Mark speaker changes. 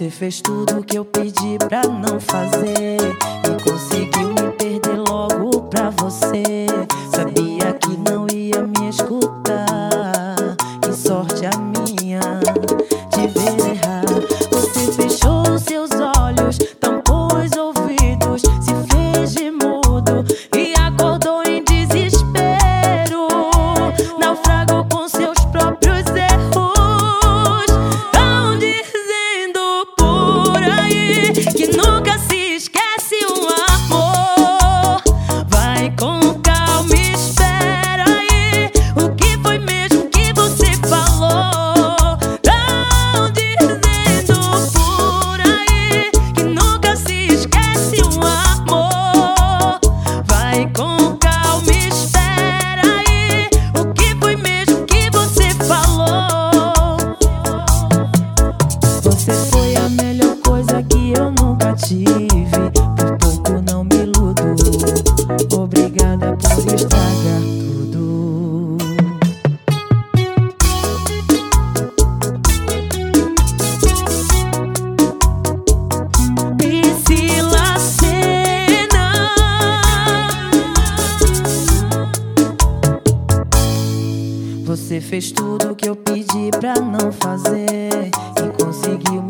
Speaker 1: Você fez tudo que eu pedi pra não fazer e conseguiu me perder logo pra você. Sabia que não ia me escutar, que sorte a minha de ver errar. Você fechou os seus olhos, tampou os ouvidos, se fez de mudo e acordou em desespero. Naufragou com seus próprios erros. Tão dizendo por aí que nunca se esquece um amor. Vai com calma, espera aí. O que foi mesmo que você falou? Tão dizendo por aí que nunca se esquece um amor. Vai com calma, espera aí. O que foi mesmo que você falou? Você foi a melhor coisa que eu nunca tive. Por pouco não me iludo. Obrigada por estragar tudo. Priscila Senna. Você fez tudo que eu pedi pra não fazer e conseguiu